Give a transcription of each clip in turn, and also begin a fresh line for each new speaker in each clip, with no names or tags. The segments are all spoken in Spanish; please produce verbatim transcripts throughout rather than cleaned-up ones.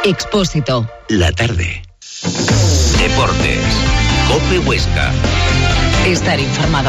Expósito.
La tarde. Deportes. COPE Huesca.
Estar informado.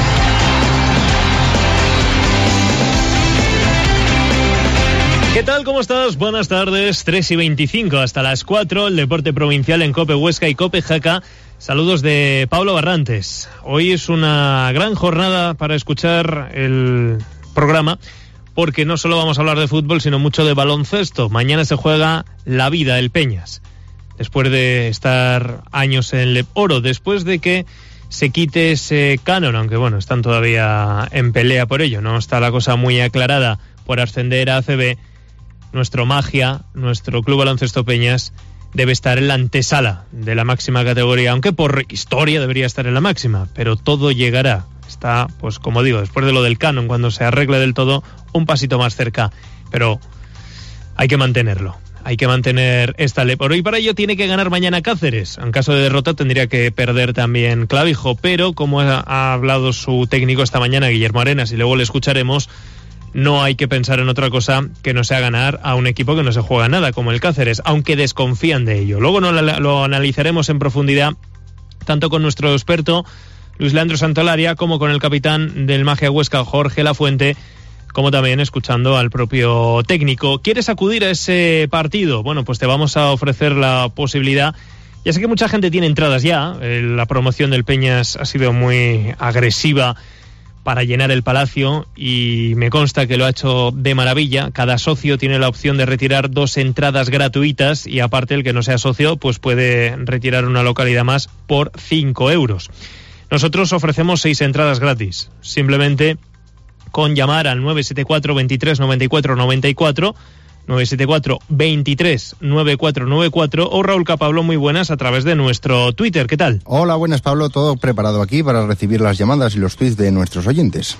¿Qué tal? ¿Cómo estás? Buenas tardes. tres y veinticinco hasta las cuatro. El deporte provincial en COPE Huesca y COPE Jaca. Saludos de Pablo Barrantes. Hoy es una gran jornada para escuchar el programa, porque no solo vamos a hablar de fútbol, sino mucho de baloncesto. Mañana se juega la vida, el Peñas. Después de estar años en el Oro, después de que se quite ese canon, aunque bueno, están todavía en pelea por ello, no está la cosa muy aclarada por ascender a A C B. Nuestro Magia, nuestro Club Baloncesto Peñas, debe estar en la antesala de la máxima categoría, aunque por historia debería estar en la máxima, pero todo llegará. Está, pues como digo, después de lo del canon, cuando se arregle del todo, un pasito más cerca, pero hay que mantenerlo. Hay que mantener esta ley. Por hoy, para ello, tiene que ganar mañana Cáceres. En caso de derrota, tendría que perder también Clavijo, pero como ha, ha hablado su técnico esta mañana, Guillermo Arenas, y luego le escucharemos, no hay que pensar en otra cosa que no sea ganar a un equipo que no se juega nada, como el Cáceres, aunque desconfían de ello. Luego no, lo analizaremos en profundidad, tanto con nuestro experto Luis Leandro Santolaria, como con el capitán del Magia Huesca, Jorge Lafuente, como también escuchando al propio técnico. ¿Quieres acudir a ese partido? Bueno, pues te vamos a ofrecer la posibilidad. Ya sé que mucha gente tiene entradas ya, la promoción del Peñas ha sido muy agresiva para llenar el Palacio y me consta que lo ha hecho de maravilla. Cada socio tiene la opción de retirar dos entradas gratuitas y aparte el que no sea socio pues puede retirar una localidad más por cinco euros. Nosotros ofrecemos seis entradas gratis, simplemente con llamar al nueve siete cuatro, veintitrés, noventa y cuatro, noventa y cuatro, nueve siete cuatro, veintitrés, noventa y cuatro, noventa y cuatro, o Raúl Capablo, muy buenas, a través de nuestro Twitter. ¿Qué tal?
Hola, buenas, Pablo. Todo preparado aquí para recibir las llamadas y los tweets de nuestros oyentes.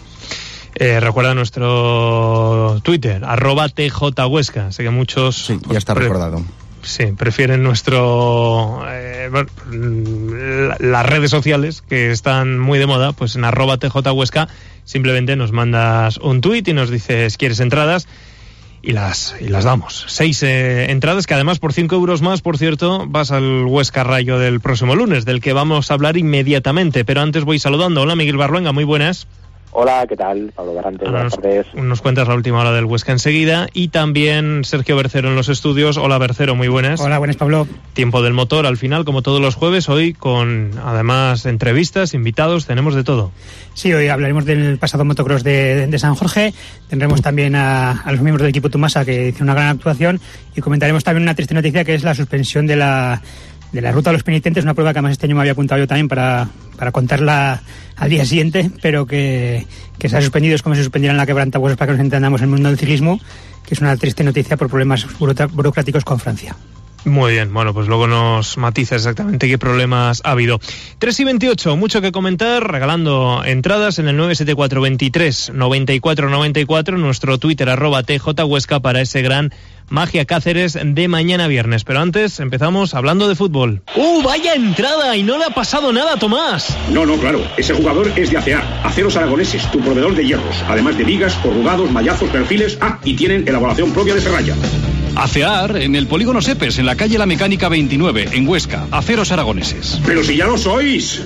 Eh, recuerda nuestro Twitter, arroba tjhuesca. Sé que muchos...
Sí,
pues,
ya está
pre-
recordado.
Sí, prefieren nuestro... Eh, las redes sociales, que están muy de moda, pues en arroba tjhuesca simplemente nos mandas un tuit y nos dices, ¿quieres entradas? Y las y las damos. Seis eh, entradas que además por cinco euros más, por cierto, vas al Huesca Rayo del próximo lunes, del que vamos a hablar inmediatamente. Pero antes voy saludando. Hola, Miguel Barluenga, muy buenas.
Hola, ¿qué tal? Pablo Barrantes, buenas
nos,
tardes.
Nos cuentas la última hora del Huesca enseguida. Y también Sergio Bercero en los estudios. Hola, Bercero, muy buenas.
Hola, buenas, Pablo.
Tiempo del motor al final, como todos los jueves, hoy con además entrevistas, invitados, tenemos de todo.
Sí, hoy hablaremos del pasado motocross de, de San Jorge. Tendremos también a, a los miembros del equipo Tumasa, que hicieron una gran actuación, y comentaremos también una triste noticia, que es la suspensión de la de la ruta de los penitentes, una prueba que además este año me había apuntado yo también para, para contarla al día siguiente, pero que, que se ha suspendido. Es como si suspendieran la quebrantahuesos, para que nos entendamos, en el mundo del ciclismo, que es una triste noticia por problemas burocráticos con Francia.
Muy bien, bueno, pues luego nos matiza exactamente qué problemas ha habido. tres y veintiocho, mucho que comentar, regalando entradas en el nueve siete cuatro, veintitrés, noventa y cuatro, noventa y cuatro, nuestro Twitter, arroba tjhuesca, para ese gran Magia Cáceres de mañana viernes. Pero antes empezamos hablando de fútbol. ¡Uh, vaya entrada! Y no le ha pasado nada a Tomás.
No, no, claro. Ese jugador es de A C A, Aceros Aragoneses, tu proveedor de hierros. Además de vigas, corrugados, mallazos, perfiles. Ah, y tienen elaboración propia de serralla.
ACEAR en el polígono Sepes, en la calle La Mecánica veintinueve, en Huesca. Aceros Aragoneses.
¡Pero si ya lo sois!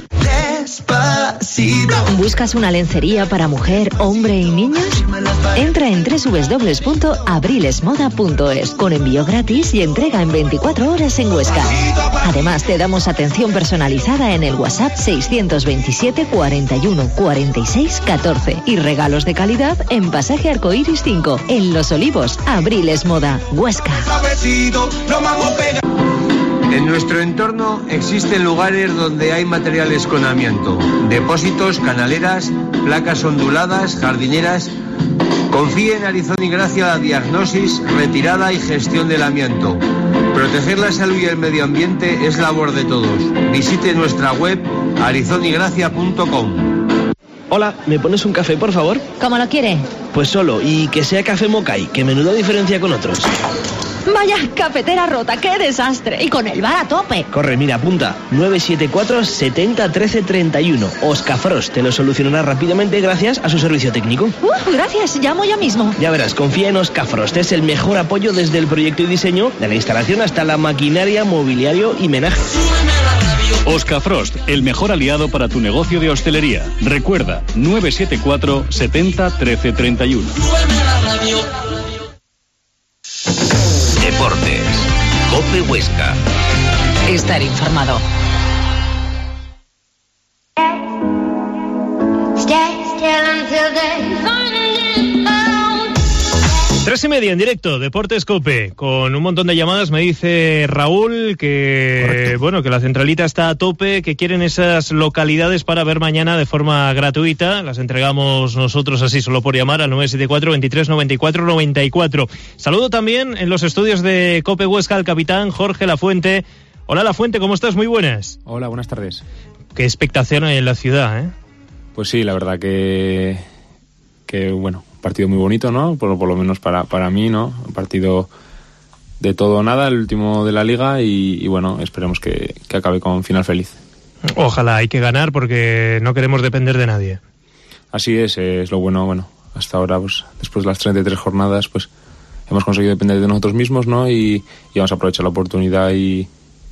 ¿Buscas una lencería para mujer, hombre y niños? Entra en doble u doble u doble u punto abrilesmoda punto es, con envío gratis y entrega en veinticuatro horas en Huesca. Además, te damos atención personalizada en el WhatsApp seiscientos veintisiete, cuarenta y uno, cuarenta y seis, catorce y regalos de calidad en Pasaje Arcoíris cinco, en Los Olivos. Abriles Moda, Huesca.
En nuestro entorno existen lugares donde hay materiales con amianto, depósitos, canaleras, placas onduladas, jardineras. Confíe en Arizón y Gracia la diagnosis, retirada y gestión del amianto. Proteger la salud y el medio ambiente es labor de todos. Visite nuestra web arizón y gracia punto com.
Hola, ¿me pones un café, por favor?
¿Cómo lo quiere?
Pues solo, y que sea café Mokai, que menuda diferencia con otros.
Vaya cafetera rota, qué desastre. Y con el bar a tope.
Corre, mira, apunta. nueve siete cuatro, setenta, trece, treinta y uno. Oscafrost te lo solucionará rápidamente gracias a su servicio técnico.
Uh, gracias, llamo ya mismo.
Ya verás, confía en Oscafrost. Es el mejor apoyo desde el proyecto y diseño, de la instalación hasta la maquinaria, mobiliario y menaje.
Oscafrost, el mejor aliado para tu negocio de hostelería. Recuerda, nueve siete cuatro, setenta, trece, treinta y uno.
Deportes. COPE Huesca.
Estar informado.
Tres y media en directo, Deportes COPE, con un montón de llamadas. Me dice Raúl que, Correcto. bueno, que la centralita está a tope, que quieren esas localidades para ver mañana de forma gratuita. Las entregamos nosotros así, solo por llamar al nueve siete cuatro, veintitrés, noventa y cuatro, noventa y cuatro. Saludo también en los estudios de COPE Huesca al capitán Jorge Lafuente. Hola Lafuente, ¿cómo estás? Muy buenas.
Hola, buenas tardes.
Qué expectación hay en la ciudad, ¿eh?
Pues sí, la verdad que, que bueno... partido muy bonito, ¿no? Por, por lo menos para, para mí, ¿no? Un partido de todo o nada, el último de la liga y, y bueno, esperemos que, que acabe con final feliz.
Ojalá, hay que ganar porque no queremos depender de nadie.
Así es, es lo bueno, bueno, hasta ahora, pues después de las treinta y tres jornadas, pues hemos conseguido depender de nosotros mismos, ¿no? Y, y vamos a aprovechar la oportunidad y,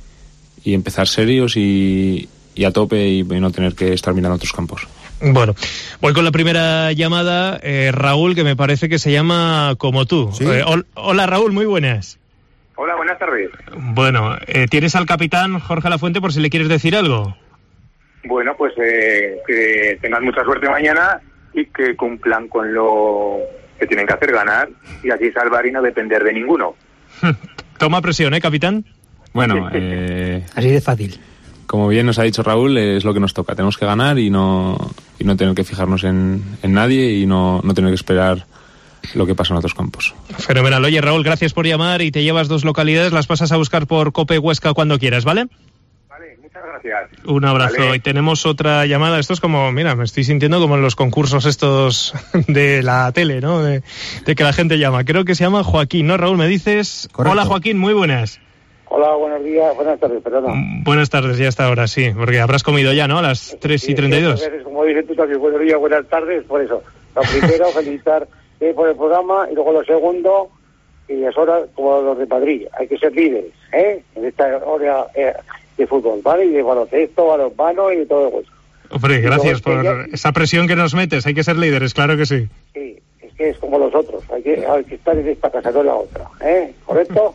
y empezar serios y, y a tope y, y no tener que estar mirando otros campos.
Bueno, voy con la primera llamada, eh, Raúl, que me parece que se llama como tú.
¿Sí?
Eh, hol- hola Raúl, muy buenas.
Hola, buenas tardes.
Bueno, eh, ¿tienes al capitán Jorge Lafuente por si le quieres decir algo?
Bueno, pues eh, que tengan mucha suerte mañana y que cumplan con lo que tienen que hacer, ganar, y así salvar y no depender de ninguno.
Toma presión, ¿eh, capitán?
Bueno, eh...
así de fácil.
Como bien nos ha dicho Raúl, es lo que nos toca. Tenemos que ganar y no y no tener que fijarnos en, en nadie y no, no tener que esperar lo que pasa en otros campos.
Fenomenal. Oye, Raúl, gracias por llamar y te llevas dos localidades. Las pasas a buscar por COPE Huesca cuando quieras, ¿vale?
Vale, muchas gracias.
Un abrazo.
Vale.
Y tenemos otra llamada. Esto es como, mira, me estoy sintiendo como en los concursos estos de la tele, ¿no? De, de que la gente llama. Creo que se llama Joaquín, ¿no, Raúl? Me dices...
Correcto.
Hola, Joaquín, muy buenas.
Hola, buenos días, buenas tardes, perdón.
Buenas tardes, ya está ahora, sí, porque habrás comido ya, ¿no? A las tres y treinta y dos.
Sí, como dices tú también, buenos días, buenas tardes, por eso. Lo primero, felicitar eh, por el programa, y luego lo segundo, y es hora como los de Madrid, hay que ser líderes, ¿eh? En esta hora eh, de fútbol, ¿vale? Y de baloncesto, balonmano y de todo eso.
Hombre, gracias por
ya...
esa presión que nos metes, hay que ser líderes, claro que sí.
Sí, es que es como los otros, hay que, hay que estar en esta casa, no en la otra, ¿eh? ¿Correcto?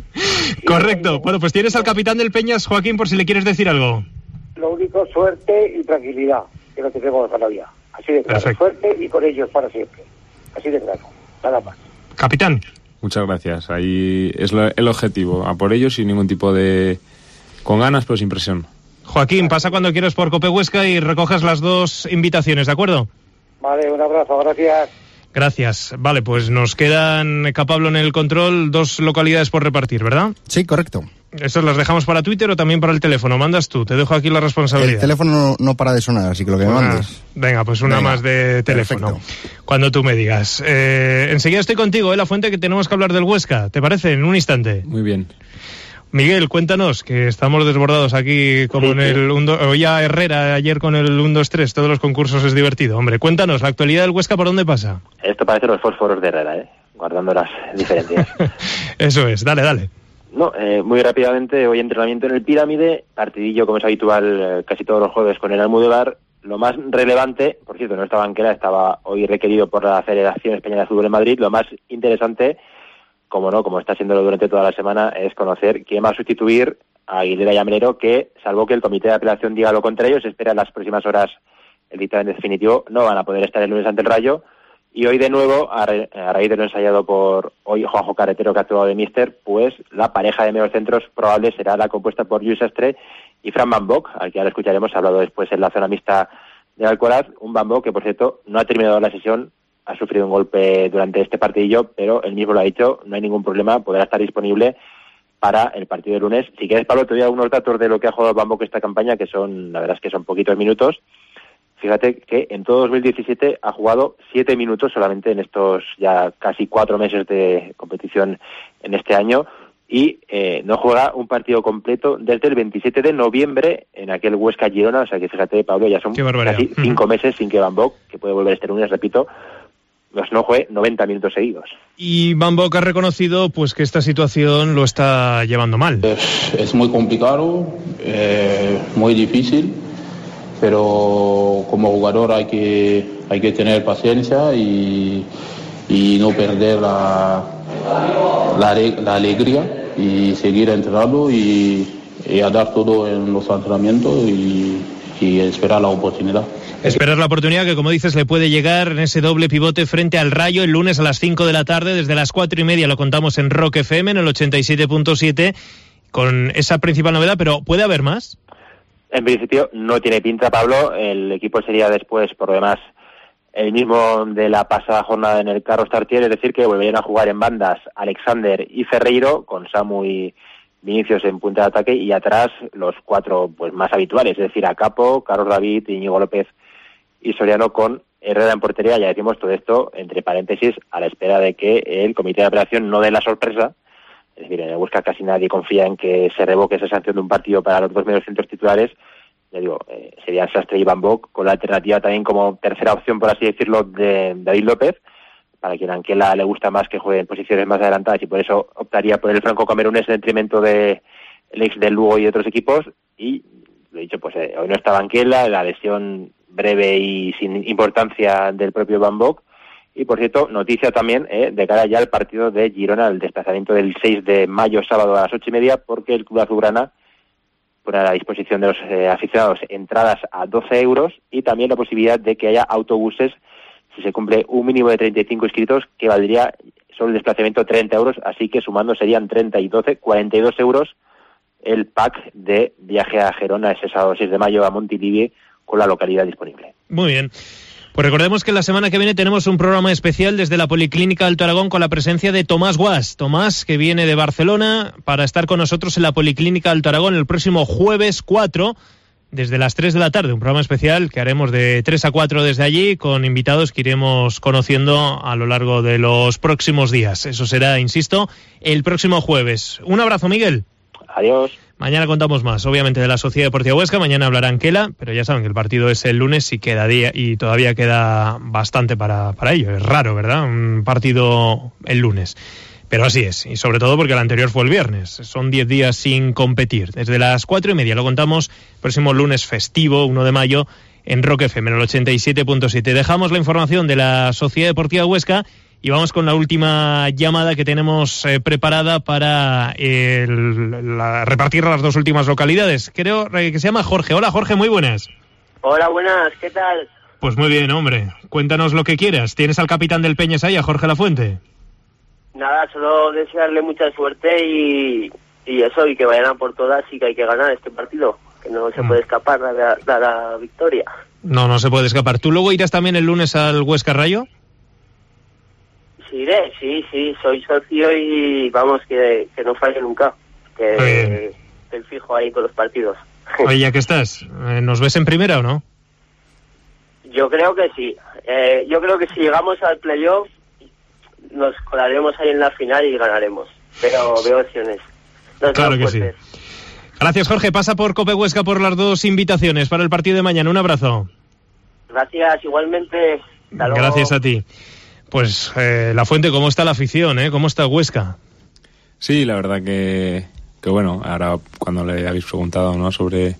Correcto. Bueno, pues tienes al capitán del Peñas, Joaquín, por si le quieres decir algo.
Lo único, suerte y tranquilidad, que no tenemos cada día. Así de claro,
Perfecto.
Suerte y con ellos para siempre. Así de claro, nada más.
Capitán.
Muchas gracias. Ahí es lo, el objetivo, a por ellos sin ningún tipo de... con ganas, pero sin presión.
Joaquín, pasa cuando quieras por COPE Huesca y recojas las dos invitaciones, ¿de acuerdo?
Vale, un abrazo, gracias.
Gracias. Vale, pues nos quedan, Capablo en el control, dos localidades por repartir, ¿verdad?
Sí, correcto.
¿Estas las dejamos para Twitter o también para el teléfono? Mandas tú, te dejo aquí la responsabilidad.
El teléfono no, no para de sonar, así que lo que me
Ah,
mandes.
venga, pues una
Venga,
más de teléfono.
perfecto.
Cuando tú me digas. Eh, enseguida estoy contigo, ¿eh, Lafuente, que tenemos que hablar del Huesca. ¿Te parece? En un instante.
Muy bien.
Miguel, cuéntanos, que estamos desbordados aquí como
Sí,
en
sí.
el... uno- oía Herrera ayer con el uno dos tres, todos los concursos es divertido. Hombre, cuéntanos, la actualidad del Huesca, ¿por dónde pasa?
Esto parece los fósforos de Herrera, ¿eh? Guardando las diferencias.
Eso es, dale, dale.
No, eh, muy rápidamente, hoy entrenamiento en el Pirámide, partidillo como es habitual eh, casi todos los jueves con el Almudévar. Lo más relevante, por cierto, no estaba banquera, estaba hoy requerido por la Federación Española de Fútbol en Madrid. Lo más interesante, como no, como está siendo durante toda la semana, es conocer quién va a sustituir a Aguilera y a Melero, que, salvo que el Comité de Apelación diga lo contrario, se espera en las próximas horas el dictamen definitivo. No van a poder estar el lunes ante el Rayo. Y hoy de nuevo, a, ra- a raíz de lo ensayado por hoy Juanjo Carretero, que ha actuado de míster, pues la pareja de mediocentros probable será la compuesta por Lluís Sastre y Fran Van Bock, al que ahora escucharemos, ha hablado después en la zona mixta de Alcoraz. Un Van Bock que, por cierto, no ha terminado la sesión, ha sufrido un golpe durante este partidillo, pero él mismo lo ha dicho, no hay ningún problema, podrá estar disponible para el partido de lunes. Si quieres, Pablo, te doy algunos datos de lo que ha jugado Van Bock esta campaña, que son, la verdad es que son poquitos minutos. Fíjate que en todo dos mil diecisiete ha jugado siete minutos solamente en estos ya casi cuatro meses de competición en este año y eh, no juega un partido completo desde el veintisiete de noviembre en aquel Huesca-Girona. O sea que fíjate, Pablo, ya son casi cinco meses sin que Van Bock, que puede volver este lunes, repito, pues no juegue noventa minutos seguidos.
Y Van Bock ha reconocido pues que esta situación lo está llevando mal.
Es, es muy complicado, eh, muy difícil, pero como jugador hay que hay que tener paciencia y, y no perder la, la, la alegría y seguir entrenando y, y a dar todo en los entrenamientos y, y esperar la oportunidad.
Esperar la oportunidad que, como dices, le puede llegar en ese doble pivote frente al Rayo el lunes a las cinco de la tarde. Desde las cuatro y media lo contamos en Rock F M, en el ochenta y siete punto siete, con esa principal novedad, pero ¿puede haber más?
En principio no tiene pinta, Pablo. El equipo sería después, por lo demás, el mismo de la pasada jornada en el Carlos Tartier, es decir, que volverían a jugar en bandas Alexander y Ferreiro, con Samu y Vinicius en punta de ataque, y atrás los cuatro pues más habituales, es decir, Acapo, Carlos David, Íñigo López y Soriano, con Herrera en portería. Ya decimos todo esto, entre paréntesis, a la espera de que el comité de operación no dé la sorpresa. Es decir, en el Huesca casi nadie confía en que se revoque esa sanción de un partido para los dos mediocentros titulares. Ya digo, eh, serían Sastre y Van Bock, con la alternativa también como tercera opción, por así decirlo, de David López, para quien a Anquela le gusta más que juegue en posiciones más adelantadas, y por eso optaría por el franco-camerunés en detrimento de el ex del Lugo y de otros equipos. Y, lo he dicho, pues eh, hoy no estaba Anquela, la lesión breve y sin importancia del propio Van Bock. Y, por cierto, noticia también eh, de cara ya al partido de Girona, el desplazamiento del seis de mayo, sábado a las ocho y media, porque el Club Azulgrana pone a la disposición de los eh, aficionados entradas a doce euros y también la posibilidad de que haya autobuses si se cumple un mínimo de treinta y cinco inscritos, que valdría solo el desplazamiento treinta euros, así que sumando serían treinta y doce, cuarenta y dos euros el pack de viaje a Gerona ese sábado seis de mayo a Montilivi, con la localidad disponible.
Muy bien. Pues recordemos que la semana que viene tenemos un programa especial desde la Policlínica Alto Aragón con la presencia de Tomás Guas. Tomás, que viene de Barcelona para estar con nosotros en la Policlínica Alto Aragón el próximo jueves cuatro, desde las tres de la tarde. Un programa especial que haremos de tres a cuatro desde allí, con invitados que iremos conociendo a lo largo de los próximos días. Eso será, insisto, el próximo jueves. Un abrazo, Miguel.
Adiós.
Mañana contamos más, obviamente, de la Sociedad Deportiva Huesca. Mañana hablará Anquela, pero ya saben que el partido es el lunes y queda día, y todavía queda bastante para, para ello. Es raro, ¿verdad? Un partido el lunes. Pero así es, y sobre todo porque el anterior fue el viernes. Son diez días sin competir. Desde las cuatro y media lo contamos, próximo lunes festivo, uno de mayo, en Rock F M, en el ochenta y siete punto siete. Dejamos la información de la Sociedad Deportiva Huesca y vamos con la última llamada que tenemos eh, preparada para el, la, repartir las dos últimas localidades. Creo eh, que se llama Jorge. Hola, Jorge, muy buenas.
Hola, buenas, ¿qué tal?
Pues muy bien, hombre. Cuéntanos lo que quieras. ¿Tienes al capitán del Peñas ahí, a Jorge Lafuente?
Nada, solo desearle mucha suerte y, y eso, y que vayan a por todas, y que hay que ganar este partido, que no se mm. puede escapar de la, de la victoria.
No, no se puede escapar. ¿Tú luego irás también el lunes al Huesca Rayo?
Sí, iré, sí, sí, soy socio y vamos, que, que no falle nunca, que estoy fijo ahí con los partidos.
Oye, ya que estás, ¿nos ves en primera o no?
Yo creo que sí, eh, yo creo que si llegamos al playoff nos colaremos ahí en la final y ganaremos, pero veo opciones. Nos
claro que sí. Gracias, Jorge. Pasa por Cope Huesca por las dos invitaciones para el partido de mañana. Un abrazo.
Gracias, igualmente. Hasta luego.
Gracias a ti. Pues, eh, Lafuente, ¿cómo está la afición, eh? ¿Cómo está Huesca?
Sí, la verdad que, que bueno, ahora cuando le habéis preguntado, ¿no?, sobre,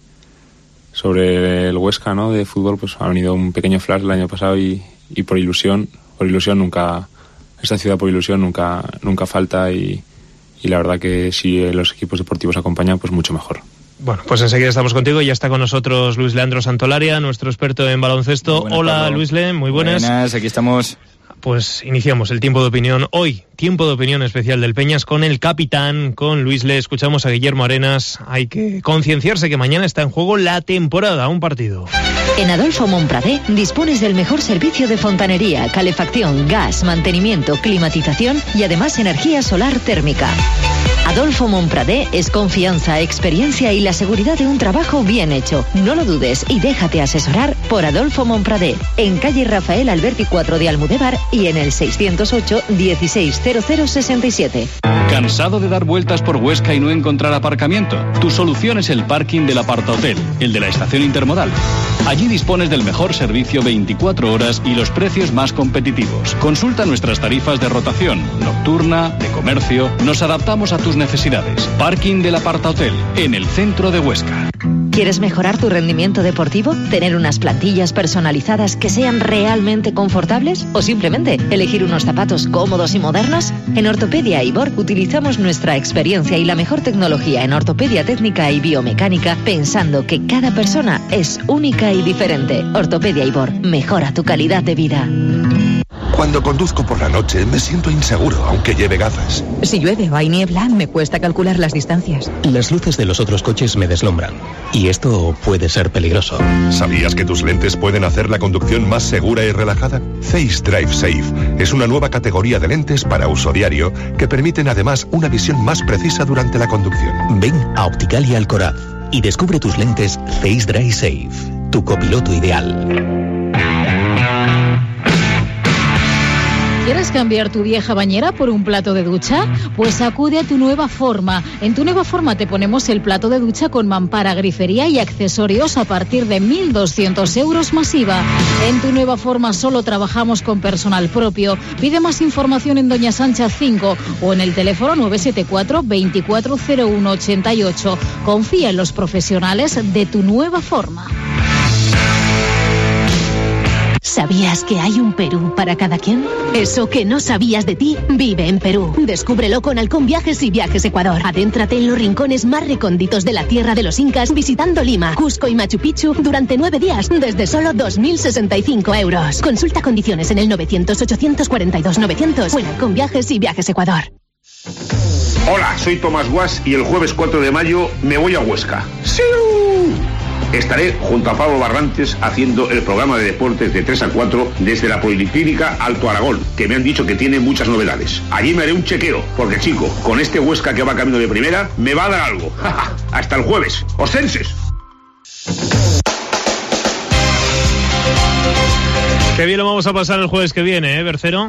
sobre el Huesca, ¿no?, de fútbol, pues ha venido un pequeño flash el año pasado y, y por ilusión, por ilusión nunca, esta ciudad por ilusión nunca, nunca falta y, y la verdad que si los equipos deportivos acompañan, pues mucho mejor.
Bueno, pues enseguida estamos contigo y ya está con nosotros Luis Leandro Santolaria, nuestro experto en baloncesto.
Buenas,
Hola,
Pablo.
Luis Le, muy buenas.
Buenas, aquí estamos.
Pues iniciamos el tiempo de opinión hoy, tiempo de opinión especial del Peñas con el capitán, con Luis Le. Escuchamos a Guillermo Arenas. Hay que concienciarse que mañana está en juego la temporada, un partido.
En Adolfo Montpradé dispones del mejor servicio de fontanería, calefacción, gas, mantenimiento, climatización y además energía solar térmica. Adolfo Monpradé es confianza, experiencia y la seguridad de un trabajo bien hecho. No lo dudes y déjate asesorar por Adolfo Monpradé, en calle Rafael Alberti cuatro de Almudévar y en el seiscientos ocho, dieciséis cero cero sesenta y siete.
¿Cansado de dar vueltas por Huesca y no encontrar aparcamiento? Tu solución es el parking del Apartahotel, el de la estación intermodal. Allí dispones del mejor servicio veinticuatro horas y los precios más competitivos. Consulta nuestras tarifas de rotación, nocturna, de comercio. Nos adaptamos a tus necesidades. Parking del Apartahotel, en el centro de Huesca.
¿Quieres mejorar tu rendimiento deportivo? ¿Tener unas plantillas personalizadas que sean realmente confortables? ¿O simplemente elegir unos zapatos cómodos y modernos? En Ortopedia Ibor utilizamos nuestra experiencia y la mejor tecnología en ortopedia técnica y biomecánica, pensando que cada persona es única y diferente. Ortopedia Ibor, mejora tu calidad de vida.
Cuando conduzco por la noche me siento inseguro, aunque lleve gafas.
Si llueve o hay niebla, me cuesta calcular las distancias.
Las luces de los otros coches me deslumbran. Y esto puede ser peligroso.
¿Sabías que tus lentes pueden hacer la conducción más segura y relajada? Zeiss Drive Safe es una nueva categoría de lentes para uso diario que permiten además una visión más precisa durante la conducción.
Ven a Opticalia Alcoraz y descubre tus lentes Zeiss Drive Safe, tu copiloto ideal.
¿Quieres cambiar tu vieja bañera por un plato de ducha? Pues acude a Tu Nueva Forma. En Tu Nueva Forma te ponemos el plato de ducha con mampara, grifería y accesorios a partir de mil doscientos euros masiva. En Tu Nueva Forma solo trabajamos con personal propio. Pide más información en Doña Sancha cinco o en el teléfono nueve siete cuatro, veinticuatro cero uno ochenta y ocho. Confía en los profesionales de Tu Nueva Forma.
¿Sabías que hay un Perú para cada quien? Eso que no sabías de ti, vive en Perú. Descúbrelo con Halcón Viajes y Viajes Ecuador. Adéntrate en los rincones más recónditos de la tierra de los incas, visitando Lima, Cusco y Machu Picchu durante nueve días, desde solo dos mil sesenta y cinco euros. Consulta condiciones en el novecientos, ochocientos cuarenta y dos, novecientos o en Halcón Viajes y Viajes Ecuador.
Hola, soy Tomás Guas y el jueves cuatro de mayo me voy a Huesca. ¡Sí! Estaré junto a Pablo Barrantes haciendo el programa de deportes de tres a cuatro desde la Policlínica Alto Aragón, que me han dicho que tiene muchas novedades. Allí me haré un chequeo, porque chico, con este Huesca que va camino de primera, me va a dar algo. Hasta el jueves. ¡Ostenses!
Qué bien lo vamos a pasar el jueves que viene, ¿eh, Bercero?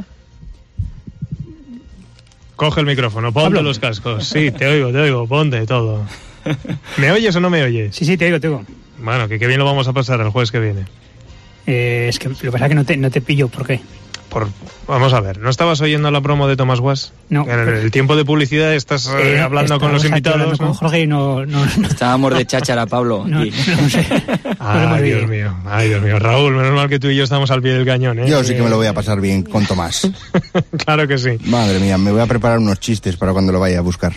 Coge el micrófono, ponte Pablo. Los cascos. Sí, te oigo, te oigo, ponte todo. ¿Me oyes o no me oyes?
Sí, sí, te oigo, te oigo.
Bueno, que qué bien lo vamos a pasar el jueves que viene.
Eh, es que lo que pasa es que no te, no te pillo, ¿por qué?
Por, vamos a ver, ¿no estabas oyendo la promo de Tomás Guas?
No.
En el, el tiempo de publicidad estás eh, hablando con los invitados,
¿no? Con Jorge y no, no, no.
Estábamos de cháchara, Pablo.
No,
y...
no, no sé.
Ay, Dios mío, ay, Dios mío. Raúl, menos mal que tú y yo estamos al pie del cañón, ¿eh?
Yo sí que me lo voy a pasar bien con Tomás.
Claro que sí.
Madre mía, me voy a preparar unos chistes para cuando lo vaya a buscar.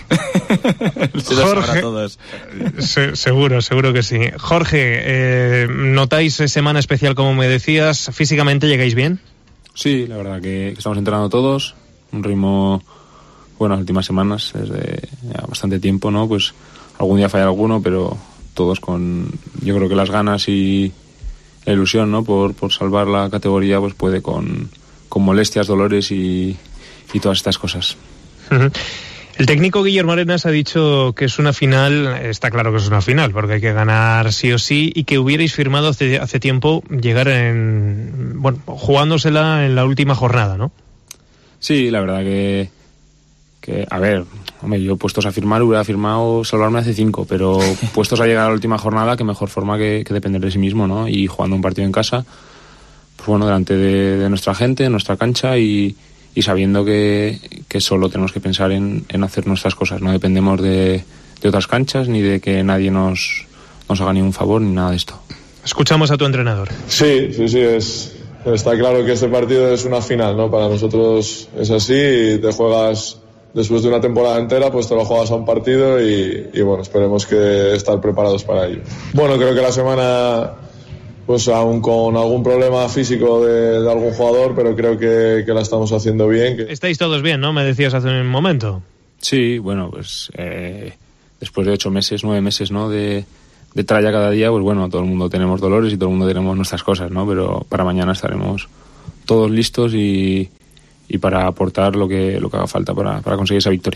Se los sabrá todos.
Se, seguro, seguro que sí. Jorge, eh, ¿notáis semana especial, como me decías? ¿Físicamente llegáis bien?
Sí, la verdad que estamos entrenando todos, un ritmo, bueno, las últimas semanas, desde ya bastante tiempo, ¿no? Pues algún día falla alguno, pero todos con, yo creo que las ganas y la ilusión, ¿no? Por, por salvar la categoría, pues puede con, con molestias, dolores y, y todas estas cosas.
Uh-huh. El técnico Guillermo Arenas ha dicho que es una final, está claro que es una final, porque hay que ganar sí o sí, y que hubierais firmado hace, hace tiempo llegar en, bueno, jugándosela en la última jornada, ¿no?
Sí, la verdad que, que a ver, hombre, yo puestos a firmar hubiera firmado salvarme hace cinco, pero puestos a llegar a la última jornada, qué mejor forma que, que depender de sí mismo, ¿no? Y jugando un partido en casa, pues bueno, delante de, de nuestra gente, en nuestra cancha y... y sabiendo que, que solo tenemos que pensar en, en hacer nuestras cosas, no dependemos de, de otras canchas ni de que nadie nos, nos haga ningún favor ni nada de esto.
Escuchamos a tu entrenador.
Sí, sí, sí, es, está claro que este partido es una final, ¿no? Para nosotros es así, y te juegas después de una temporada entera, pues te lo juegas a un partido y, y bueno, esperemos que estar preparados para ello. Bueno, creo que la semana... pues aún con algún problema físico de, de algún jugador, pero creo que, que la estamos haciendo bien. Que...
Estáis todos bien, ¿no? Me decías hace un momento.
Sí, bueno, pues eh, después de ocho meses, nueve meses, ¿no? De, de tralla cada día, pues bueno, todo el mundo tenemos dolores y todo el mundo tenemos nuestras cosas, ¿no? Pero para mañana estaremos todos listos y, y para aportar lo que, lo que haga falta para, para conseguir esa victoria.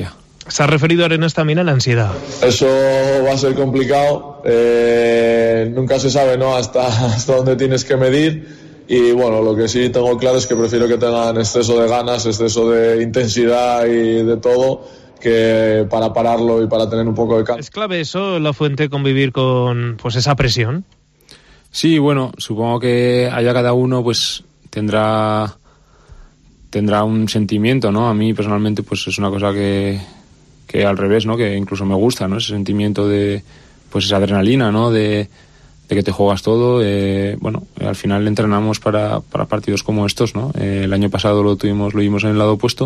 Se ha referido Arenas también a la ansiedad.
Eso va a ser complicado, eh, nunca se sabe, ¿no?, hasta, hasta dónde tienes que medir. Y bueno, lo que sí tengo claro es que prefiero que tengan exceso de ganas, exceso de intensidad y de todo, que para pararlo y para tener un poco de calma.
¿Es clave eso, La Fuente, convivir con pues esa presión?
Sí, bueno, supongo que allá cada uno pues tendrá tendrá un sentimiento, ¿no? A mí personalmente pues es una cosa que, que al revés, ¿no? Que incluso me gusta, ¿no? Ese sentimiento de pues esa adrenalina, ¿no? De de que te juegas todo. Eh, bueno, al final entrenamos para, para partidos como estos, ¿no? Eh, el año pasado lo tuvimos, lo vimos en el lado opuesto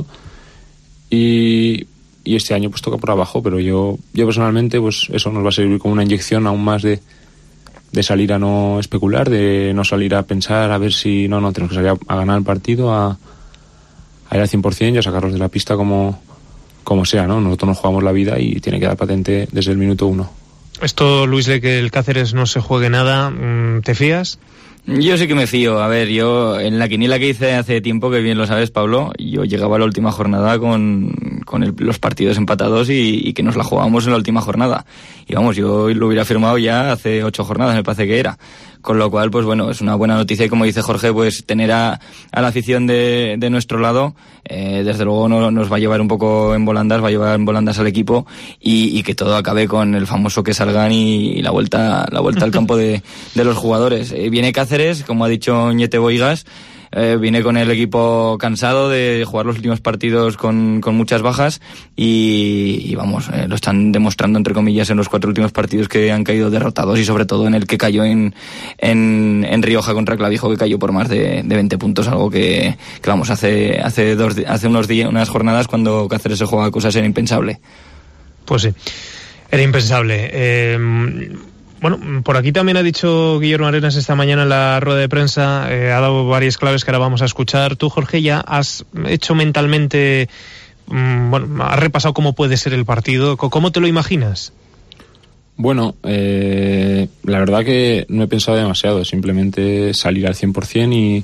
y, y este año pues toca por abajo, pero yo, yo personalmente pues eso nos va a servir como una inyección aún más de, de salir a no especular, de no salir a pensar a ver si no, no, tenemos que salir a, a ganar el partido, a, a ir al cien por ciento y a sacarlos de la pista como, como sea, ¿no? Nosotros nos jugamos la vida y tiene que dar patente desde el minuto uno.
Esto, Luis, de que el Cáceres no se juegue nada, ¿te fías?
Yo sí que me fío. A ver, yo en la quiniela que hice hace tiempo, que bien lo sabes, Pablo, yo llegaba a la última jornada con, con el, los partidos empatados y, y que nos la jugábamos en la última jornada. Y vamos, yo lo hubiera firmado ya hace ocho jornadas, me parece que era. Con lo cual, pues bueno, es una buena noticia y como dice Jorge, pues tener a, a la afición de, de nuestro lado, eh, desde luego no, nos va a llevar un poco en volandas, va a llevar en volandas al equipo y, y que todo acabe con el famoso que salgan y, y la vuelta la vuelta al campo de, de los jugadores. Eh, viene Cáceres, como ha dicho Ñete Boigas, eh, viene con el equipo cansado de jugar los últimos partidos con, con muchas bajas y, y vamos, eh, lo están demostrando entre comillas en los cuatro últimos partidos que han caído derrotados y sobre todo en el que cayó en, en, en Rioja contra Clavijo, que cayó por más de, de veinte puntos, algo que, que vamos, hace, hace, dos, hace unos días, unas jornadas cuando Cáceres se juega cosas era impensable.
Pues sí, era impensable. Eh... Bueno, por aquí también ha dicho Guillermo Arenas esta mañana en la rueda de prensa, eh, ha dado varias claves que ahora vamos a escuchar. Tú, Jorge, ya has hecho mentalmente, mmm, bueno, has repasado cómo puede ser el partido. ¿Cómo te lo imaginas?
Bueno, eh, la verdad que no he pensado demasiado, simplemente salir al cien por ciento y,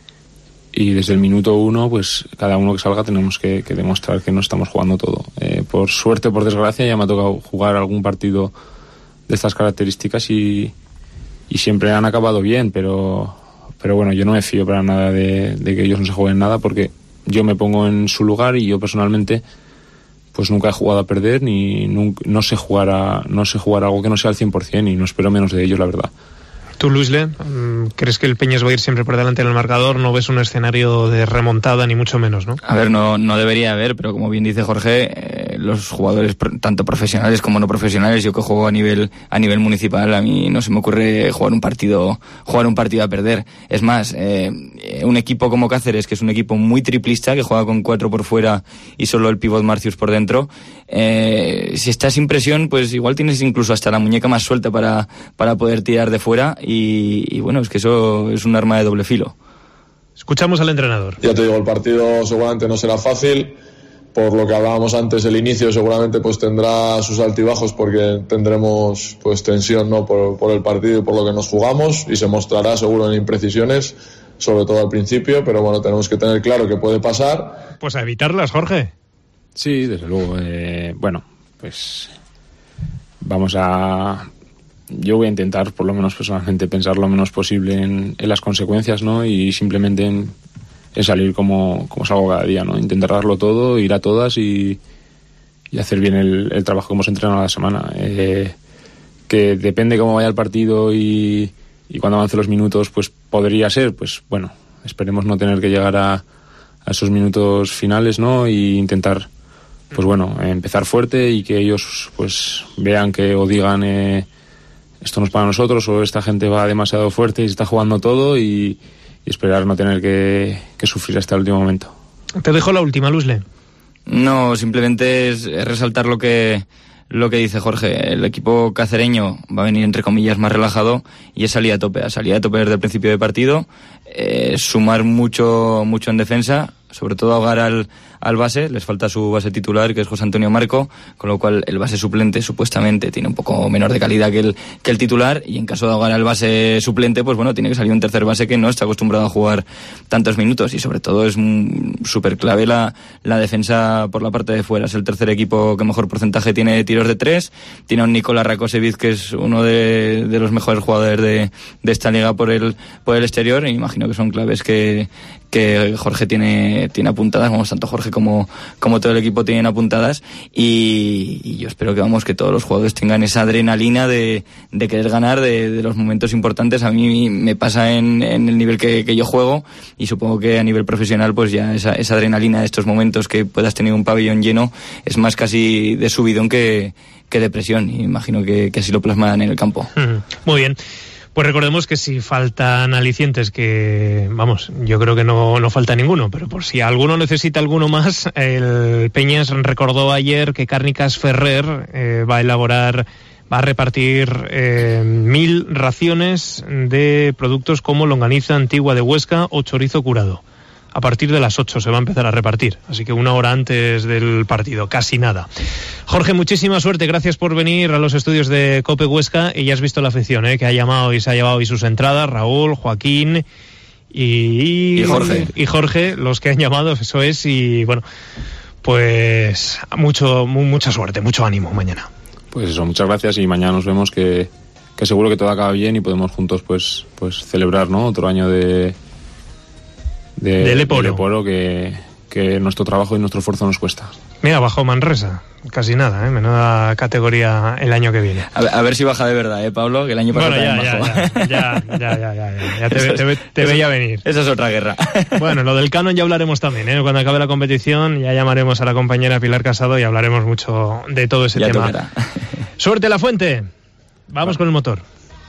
y desde el minuto uno, pues cada uno que salga tenemos que, que demostrar que no estamos jugando todo. Eh, por suerte, por desgracia, ya me ha tocado jugar algún partido de estas características y, y siempre han acabado bien, pero pero bueno, yo no me fío para nada de, de que ellos no se jueguen nada porque yo me pongo en su lugar y yo personalmente pues nunca he jugado a perder ni nunca, no sé jugar a no sé jugar algo que no sea al cien por ciento y no espero menos de ellos, la verdad.
Tú, Luisle, ¿crees que el Peñas va a ir siempre por delante en el marcador? ¿No ves un escenario de remontada, ni mucho menos, no?
A ver, no, no debería haber, pero como bien dice Jorge, eh, los jugadores, tanto profesionales como no profesionales, yo que juego a nivel a nivel municipal, a mí no se me ocurre jugar un partido jugar un partido a perder. Es más, eh, un equipo como Cáceres, que es un equipo muy triplista, que juega con cuatro por fuera y solo el pívot Marcius por dentro, eh, si estás sin presión, pues igual tienes incluso hasta la muñeca más suelta para, para poder tirar de fuera. Y, y bueno, es que eso es un arma de doble filo.
Escuchamos al entrenador.
Ya te digo, el partido seguramente no será fácil. Por lo que hablábamos antes, el inicio seguramente pues tendrá sus altibajos porque tendremos pues tensión, ¿no? por, por el partido y por lo que nos jugamos y se mostrará seguro en imprecisiones, sobre todo al principio, pero bueno, tenemos que tener claro que puede pasar.
Pues a evitarlas, Jorge.
Sí, desde luego. Eh, bueno, pues vamos a... Yo voy a intentar, por lo menos personalmente, pensar lo menos posible en, en las consecuencias, ¿no? Y simplemente en, en salir como, como salgo cada día, ¿no? Intentar darlo todo, ir a todas y, y hacer bien el, el trabajo que hemos entrenado a la semana. Eh, que depende cómo vaya el partido y, y cuando avance los minutos, pues podría ser, pues bueno, esperemos no tener que llegar a, a esos minutos finales, ¿no? Y intentar, pues bueno, empezar fuerte y que ellos, pues vean que o digan... Eh, esto no es para nosotros o esta gente va demasiado fuerte y se está jugando todo y, y esperar no tener que, que sufrir hasta el último momento.
Te dejo la última, Luisle.
No, simplemente es, es resaltar lo que lo que dice Jorge. El equipo cacereño va a venir entre comillas más relajado y es salir a tope, a salir a tope desde el principio de partido, eh, sumar mucho mucho en defensa, sobre todo ahogar al, al base, les falta su base titular, que es José Antonio Marco, con lo cual el base suplente supuestamente tiene un poco menor de calidad que el, que el titular, y en caso de ahogar al base suplente, pues bueno, tiene que salir un tercer base que no está acostumbrado a jugar tantos minutos, y sobre todo es súper clave la, la defensa por la parte de fuera. Es el tercer equipo que mejor porcentaje tiene de tiros de tres, tiene a un Nikola Rakosevic, que es uno de, de los mejores jugadores de, de esta liga por el, por el exterior, y imagino que son claves que, que Jorge tiene, tiene apuntadas, vamos, tanto Jorge como, como todo el equipo tienen apuntadas, y, y yo espero que vamos, que todos los jugadores tengan esa adrenalina de, de querer ganar, de, de los momentos importantes. A mí me pasa en, en el nivel que, que yo juego, y supongo que a nivel profesional pues ya esa, esa adrenalina de estos momentos que puedas tener un pabellón lleno es más casi de subidón que, que de presión, y imagino que, que así lo plasman en el campo.
Mm, muy bien. Pues recordemos que si faltan alicientes, que vamos, yo creo que no, no falta ninguno, pero por si alguno necesita alguno más, el Peñas recordó ayer que Cárnicas Ferrer eh, va a elaborar, va a repartir eh, mil raciones de productos como longaniza antigua de Huesca o chorizo curado. A partir de las ocho se va a empezar a repartir, así que una hora antes del partido, casi nada. Jorge, muchísima suerte, gracias por venir a los estudios de COPE Huesca, y ya has visto la afición, ¿eh? Que ha llamado y se ha llevado hoy sus entradas, Raúl, Joaquín y,
y Jorge.
Y Jorge, los que han llamado, eso es, y bueno, pues mucho, mucha suerte, mucho ánimo mañana.
Pues eso, muchas gracias, y mañana nos vemos, que, que seguro que todo acaba bien y podemos juntos pues, pues celebrar, ¿no?, otro año de... De,
de Leporo,
de Leporo que, que nuestro trabajo y nuestro esfuerzo nos cuesta.
Mira, bajó Manresa, casi nada, ¿eh? Menuda categoría el año que viene.
A ver, a ver si baja de verdad, ¿eh, Pablo? Que el año pasado
bueno,
también
ya,
bajó.
Ya, ya, ya, ya, ya, ya, ya te, te, te
eso,
veía venir.
Esa es otra guerra.
Bueno, lo del canon ya hablaremos también, ¿eh? Cuando acabe la competición ya llamaremos a la compañera Pilar Casado y hablaremos mucho de todo ese
ya
tema.
Tocará.
Suerte, La Fuente. Vamos con el motor.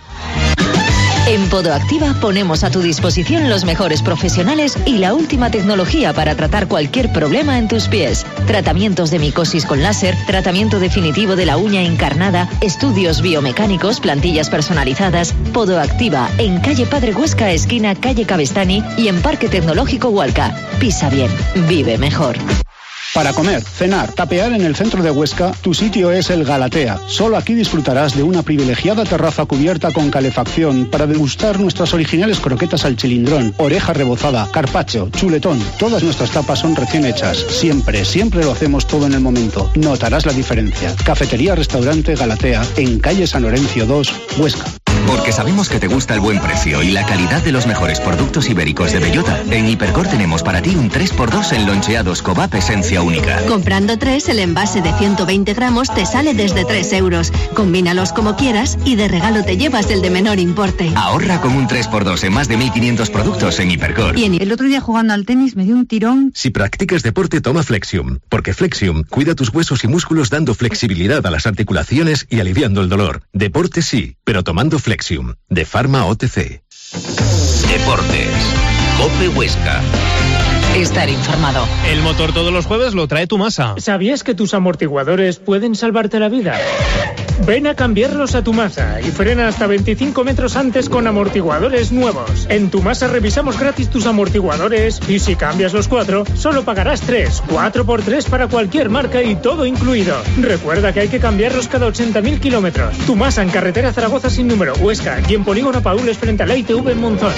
En Podoactiva ponemos a tu disposición los mejores profesionales y la última tecnología para tratar cualquier problema en tus pies. Tratamientos de micosis con láser, tratamiento definitivo de la uña encarnada, estudios biomecánicos, plantillas personalizadas. Podoactiva, en calle Padre Huesca, esquina calle Cabestany, y en Parque Tecnológico Hualca. Pisa bien, vive mejor.
Para comer, cenar, tapear en el centro de Huesca, tu sitio es el Galatea. Solo aquí disfrutarás de una privilegiada terraza cubierta con calefacción para degustar nuestras originales croquetas al chilindrón, oreja rebozada, carpaccio, chuletón. Todas nuestras tapas son recién hechas. Siempre, siempre lo hacemos todo en el momento. Notarás la diferencia. Cafetería Restaurante Galatea, en calle San Lorenzo dos, Huesca.
Porque sabemos que te gusta el buen precio y la calidad de los mejores productos ibéricos de bellota, en Hipercor tenemos para ti un tres por dos en loncheados Cobap Esencia Única.
Comprando tres, el envase de ciento veinte gramos te sale desde tres euros. Combínalos como quieras y de regalo te llevas el de menor importe.
Ahorra con un tres por dos en más de mil quinientos productos en Hipercor.
Y en... El otro día jugando al tenis me dio un tirón.
Si practicas deporte, toma Flexium, porque Flexium cuida tus huesos y músculos dando flexibilidad a las articulaciones y aliviando el dolor. Deporte sí, pero tomando Flexium. De Pharma O T C.
Deportes. COPE Huesca.
Estar informado.
El motor todos los jueves lo trae Tumasa.
¿Sabías que tus amortiguadores pueden salvarte la vida? Ven a cambiarlos a Tumasa y frena hasta veinticinco metros antes con amortiguadores nuevos. En Tumasa revisamos gratis tus amortiguadores y si cambias los cuatro, solo pagarás tres. Cuatro por tres para cualquier marca y todo incluido. Recuerda que hay que cambiarlos cada ochenta mil kilómetros. Tumasa en carretera Zaragoza sin número, Huesca, y en Polígono Paules frente a la I T V en Monzón.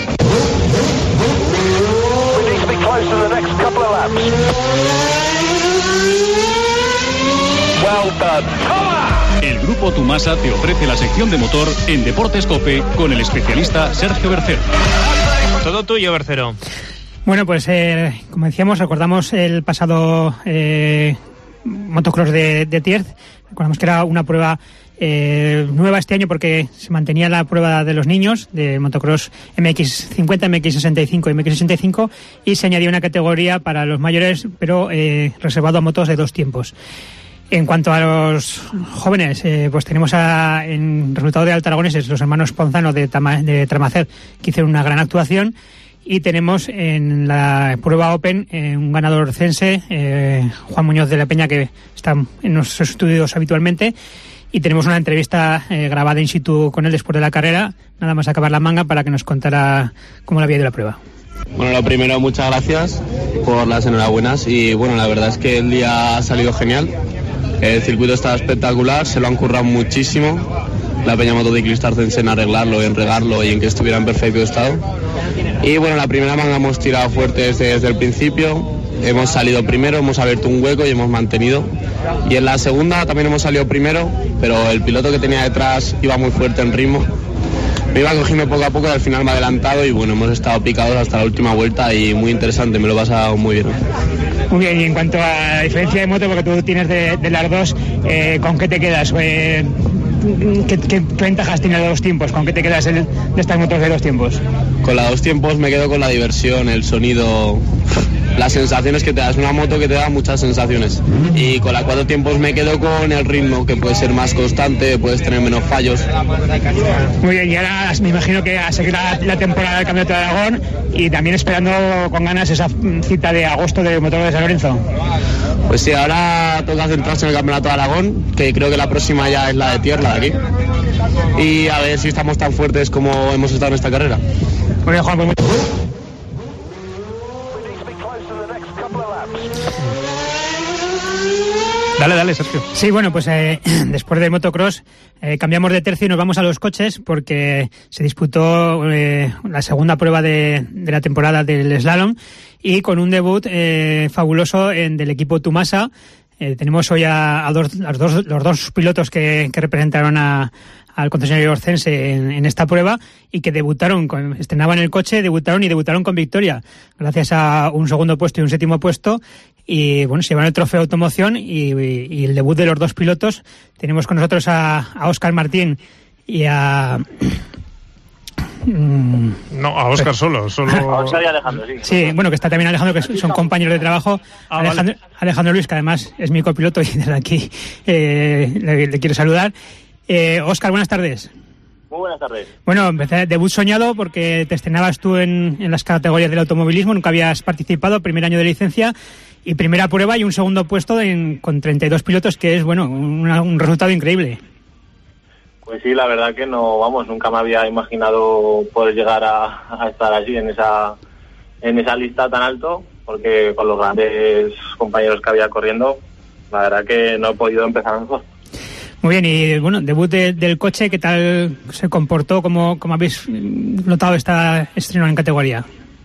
El Grupo Tumasa te ofrece la sección de motor en Deportes COPE con el especialista Sergio Bercero.
Todo tuyo, Bercero.
Bueno, pues eh, como decíamos, recordamos el pasado eh, motocross de, de Tierz. Recordamos que era una prueba eh, nueva este año porque se mantenía la prueba de los niños de motocross M X cincuenta, M X sesenta y cinco y M X sesenta y cinco, y se añadía una categoría para los mayores, pero eh, reservado a motos de dos tiempos. En cuanto a los jóvenes, eh, pues tenemos a, en resultado de Altaragoneses los hermanos Ponzano de, Tama, de Tramacer, que hicieron una gran actuación, y tenemos en la prueba Open eh, un ganador cense, eh, Juan Muñoz de la Peña, que está en nuestros estudios habitualmente, y tenemos una entrevista eh, grabada in situ con él después de la carrera, nada más acabar la manga, para que nos contara cómo le había ido la prueba.
Bueno, lo primero, muchas gracias por las enhorabuenas y bueno, la verdad es que el día ha salido genial. El circuito está espectacular, se lo han currado muchísimo. La Peña Motociclista Arcense en arreglarlo, en regarlo y en que estuviera en perfecto estado. Y bueno, la primera manga hemos tirado fuerte desde, desde el principio. Hemos salido primero, hemos abierto un hueco y hemos mantenido. Y en la segunda también hemos salido primero, pero el piloto que tenía detrás iba muy fuerte en ritmo. Me iba cogiendo poco a poco y al final me ha adelantado y bueno, hemos estado picados hasta la última vuelta y muy interesante, me lo he pasado muy bien.
Muy bien, y en cuanto a la diferencia de moto, porque tú tienes de, de las dos, eh, ¿con qué te quedas? Eh, ¿qué, qué, ¿Qué ventajas tiene los dos tiempos? ¿Con qué te quedas el, de estas motos de dos tiempos?
Con la dos tiempos me quedo con la diversión, el sonido, las sensaciones que te da. Es una moto que te da muchas sensaciones. Y con la cuatro tiempos me quedo con el ritmo, que puede ser más constante, puedes tener menos fallos.
Muy bien, y ahora me imagino que a seguir la, la temporada del Campeonato de Aragón y también esperando con ganas esa cita de agosto del Motor de San Lorenzo.
Pues sí, ahora toca centrarse en el Campeonato de Aragón, que creo que la próxima ya es la de tierra de aquí. Y a ver si estamos tan fuertes como hemos estado en esta carrera.
Muy bien, Juan, pues mucho...
Dale, dale, Sergio.
Sí, bueno, pues eh, después del motocross eh, cambiamos de tercio y nos vamos a los coches porque se disputó eh, la segunda prueba de, de la temporada del slalom y con un debut eh, fabuloso en, del equipo Tumasa. Eh, tenemos hoy a, a, dos, a dos, los dos pilotos que, que representaron a, al concesionario orcense en, en esta prueba y que debutaron, con, estrenaban el coche, debutaron y debutaron con victoria, gracias a un segundo puesto y un séptimo puesto. Y bueno, se llevaron el trofeo de automoción y, y, y el debut de los dos pilotos. Tenemos con nosotros a, a Óscar Martín y a...
No, a Óscar solo, solo...
A Óscar y Alejandro, sí.
Sí, bueno, que está también Alejandro, que son compañeros de trabajo.
Ah,
Alejandro,
vale.
Alejandro Luis, que además es mi copiloto y desde aquí eh, le, le quiero saludar. Eh, Óscar, buenas tardes.
Muy buenas tardes.
Bueno, empecé debut soñado porque te estrenabas tú en, en las categorías del automovilismo, nunca habías participado, primer año de licencia y primera prueba y un segundo puesto en, con treinta y dos pilotos, que es, bueno, una, un resultado increíble.
Pues sí, la verdad que no, vamos, nunca me había imaginado poder llegar a, a estar así en esa en esa lista tan alto, porque con los grandes compañeros que había corriendo, la verdad que no he podido empezar mejor.
Muy bien, y bueno, debut de, del coche, ¿qué tal se comportó? ¿Cómo, cómo habéis notado esta estreno en categoría?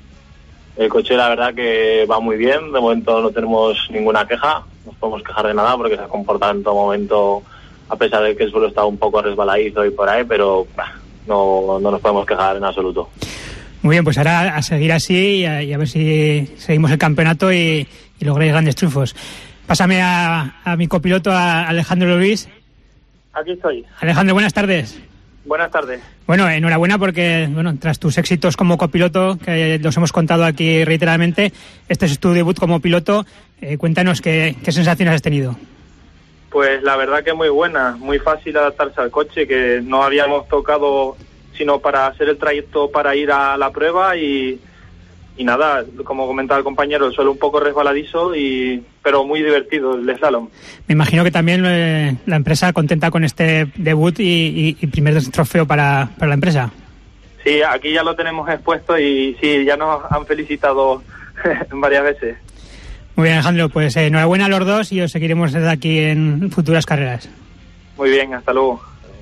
El coche la verdad que va muy bien, de momento no tenemos ninguna queja, no nos podemos quejar de nada porque se ha comportado en todo momento, a pesar de que el suelo está un poco resbaladizo y por ahí, pero bah, no, no nos podemos quejar en absoluto.
Muy bien, pues ahora a seguir así y a, y a ver si seguimos el campeonato y, y lográis grandes triunfos. Pásame a, a mi copiloto, a Alejandro Luis.
Aquí estoy.
Alejandro, buenas tardes.
Buenas tardes.
Bueno, enhorabuena porque, bueno, tras tus éxitos como copiloto, que los hemos contado aquí reiteradamente, este es tu debut como piloto. Eh, cuéntanos qué, qué sensaciones has tenido.
Pues la verdad que muy buena, muy fácil adaptarse al coche, que no habíamos tocado sino para hacer el trayecto para ir a la prueba y, y nada, como comentaba el compañero, el suelo un poco resbaladizo, y pero muy divertido el slalom.
Me imagino que también eh, la empresa contenta con este debut y, y, y primer trofeo para, para la empresa.
Sí, aquí ya lo tenemos expuesto y sí, ya nos han felicitado varias veces.
Muy bien, Alejandro, pues eh, enhorabuena a los dos y os seguiremos desde aquí en futuras carreras.
Muy bien, hasta luego.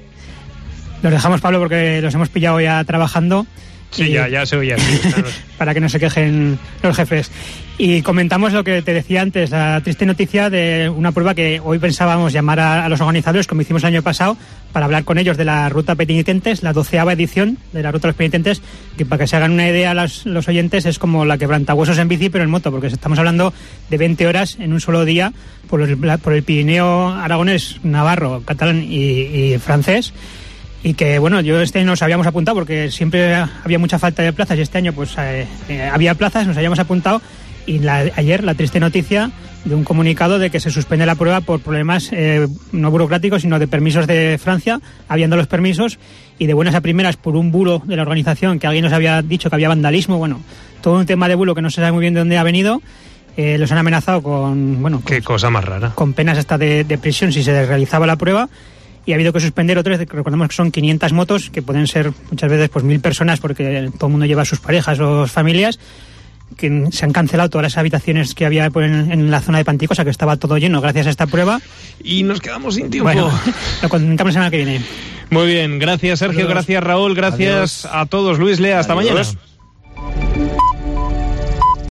Los dejamos, Pablo, porque los hemos pillado ya trabajando.
Sí, ya, ya se oía. Sí, claro.
Para que no se quejen los jefes. Y comentamos lo que te decía antes, la triste noticia de una prueba que hoy pensábamos llamar a, a los organizadores, como hicimos el año pasado, para hablar con ellos de la Ruta Penitentes, la doceava edición de la Ruta de los Penitentes, que para que se hagan una idea los, los oyentes es como la quebrantahuesos en bici, pero en moto, porque estamos hablando de veinte horas en un solo día por el, por el Pirineo aragonés, navarro, catalán y, y francés. Y que, bueno, yo este año nos habíamos apuntado porque siempre había mucha falta de plazas y este año pues eh, eh, había plazas, nos habíamos apuntado y la, ayer la triste noticia de un comunicado de que se suspende la prueba por problemas eh, no burocráticos sino de permisos de Francia, habiendo los permisos y de buenas a primeras por un bulo de la organización que alguien nos había dicho que había vandalismo, bueno, todo un tema de bulo que no se sabe muy bien de dónde ha venido. Eh, los han amenazado con, bueno,
qué con, cosa más rara,
con penas hasta de, de prisión si se realizaba la prueba. Y ha habido que suspender otros, recordemos que son quinientas motos, que pueden ser muchas veces pues mil personas porque todo el mundo lleva a sus parejas o familias, que se han cancelado todas las habitaciones que había pues, en, en la zona de Panticosa, que estaba todo lleno gracias a esta prueba.
Y nos quedamos sin tiempo.
Bueno, lo contamos la semana que viene.
Muy bien, gracias Sergio, Adiós. Gracias Raúl, gracias Adiós. A todos. Luis Lea, hasta Adiós. Mañana.